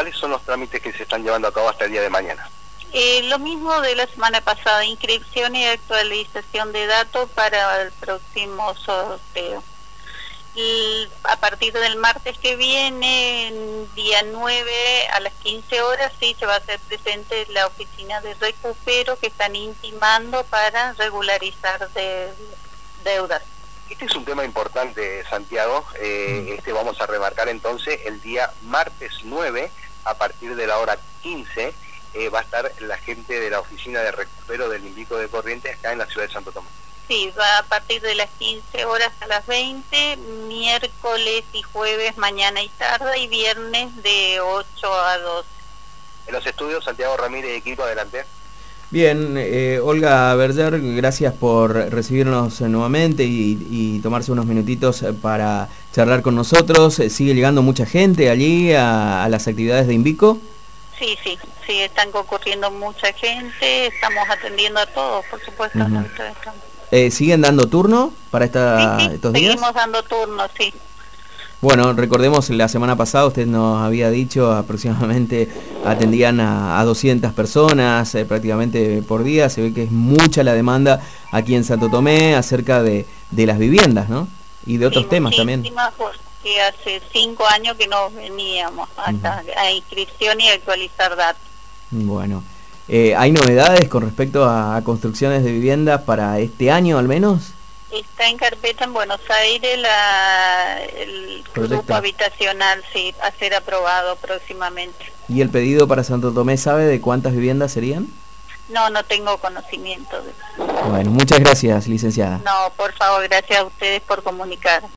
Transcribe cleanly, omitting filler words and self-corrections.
¿cuáles son los trámites que se están llevando a cabo hasta el día de mañana? Lo mismo de la semana pasada, inscripción y actualización de datos para el próximo sorteo. Y a partir del martes que viene, día 9 a las 15 horas, sí se va a hacer presente la oficina de recupero que están intimando para regularizar deudas. Este es un tema importante, Santiago. Vamos a remarcar entonces el día martes 9 a partir de la hora 15. Va a estar la gente de la oficina de recupero del Invico de Corrientes acá en la ciudad de Santo Tomé. Sí, va a partir de las 15 horas a las 20, miércoles y jueves mañana y tarde, y viernes de 8 a 12. En los estudios, Santiago Ramírez, equipo, adelante. Bien, Olga Berger, gracias por recibirnos nuevamente y tomarse unos minutitos para charlar con nosotros. ¿Sigue llegando mucha gente allí a las actividades de Invico? Sí, están concurriendo mucha gente, estamos atendiendo a todos, por supuesto. ¿Siguen dando turno para estos días? Seguimos dando turno, sí. Bueno, recordemos, la semana pasada usted nos había dicho aproximadamente atendían a 200 personas prácticamente por día. Se ve que es mucha la demanda aquí en Santo Tomé acerca de las viviendas, ¿no? Y de otros temas también. Porque hace 5 años que no veníamos acá a inscripción y actualizar datos. Bueno, ¿hay novedades con respecto a construcciones de viviendas para este año al menos? Está en carpeta en Buenos Aires el grupo habitacional, sí, a ser aprobado próximamente. ¿Y el pedido para Santo Tomé sabe de cuántas viviendas serían? No tengo conocimiento de eso. Bueno, muchas gracias, licenciada. No, por favor, gracias a ustedes por comunicar.